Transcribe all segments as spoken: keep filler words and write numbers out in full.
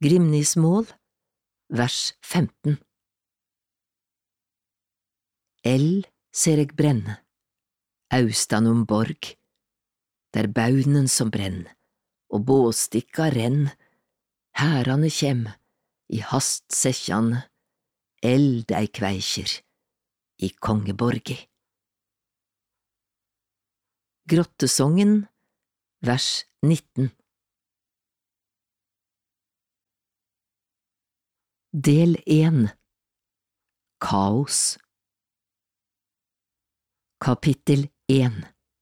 Grimnismål, vers femten. El ser eg brenne, austanum borg, der baunen som brenn, og båstikka renn, herane kjem, i hast sekkjane, eld ei kveikjer, i kongeborgi. Grottesongen, vers nitten. Del én. Kaos. Kapittel én.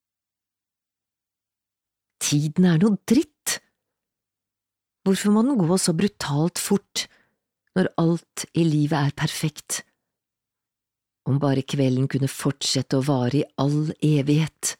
Tiden er noe dritt. Hvorfor må den gå så brutalt fort, når alt i livet er perfekt? Om bare kvelden kunne fortsette å vare i all evighet.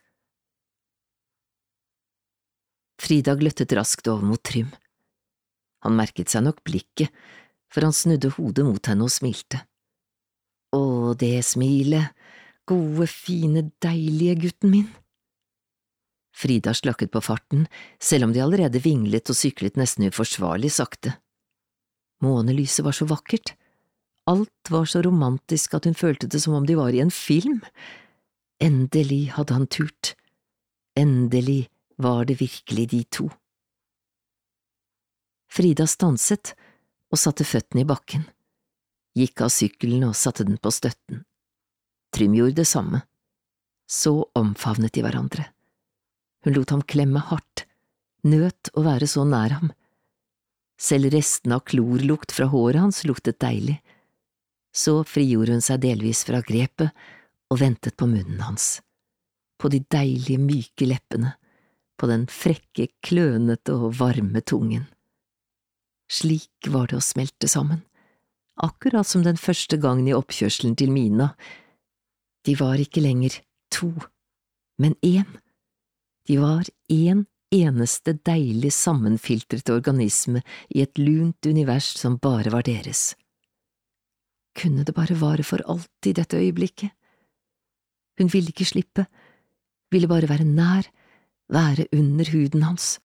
Frida gløttet raskt over mot Trym. Han merket seg nok blikket, for han snudde hodet mot henne og smilte. Å, det smilet, gode, fine, deilige gutten min. Frida slakket på farten, selv om de allerede vinglet og syklet nesten uforsvarlig sakte. Månelyset var så vakkert. Alt var så romantisk at hun følte det som om de var i en film. Endelig hadde han turt. Endelig var det virkelig de to. Frida stanset og satte føttene i bakken, gikk av sykkelen og satte den på støtten. Trym gjorde det samme. Så omfavnet de hverandre. Hun lot ham klemme hardt, nøt å være så nær ham. Selv resten av klorlukt fra håret hans luktet deilig. Så frigjorde hun seg delvis fra grepet og ventet på munnen hans, på de deilige, myke leppene, på den frekke, klønete og varme tungen. Slik var det å smelte sammen, akkurat som den første gangen i oppkjørselen til Mina. De var ikke lenger to, men én. De var en eneste deilig sammenfiltret organisme i et lunt univers som bare var deres. Kunne det bare vare for alltid dette øyeblikket? Hun ville ikke slippe, ville bare være nær, være under huden hans.